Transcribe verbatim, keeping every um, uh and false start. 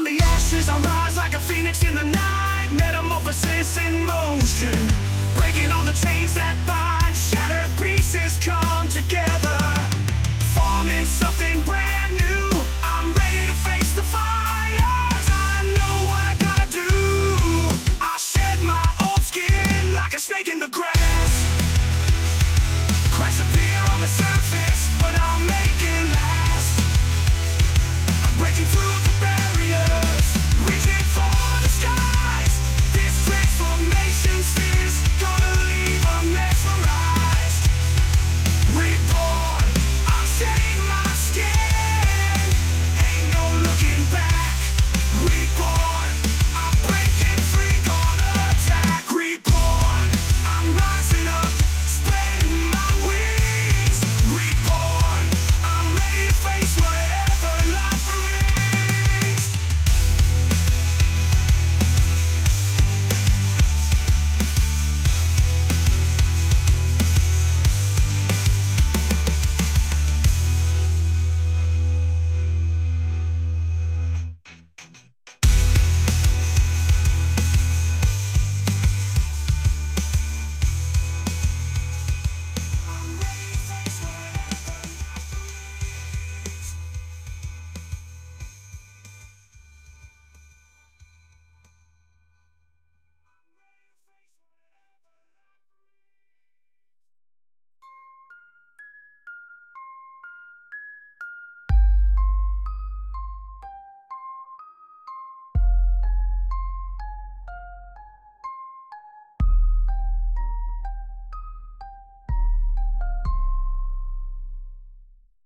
From the ashes I rise like a phoenix in the night. Metamorphosis in motion, breaking all the chains that bind. Shattered pieces come together, forming something brand new.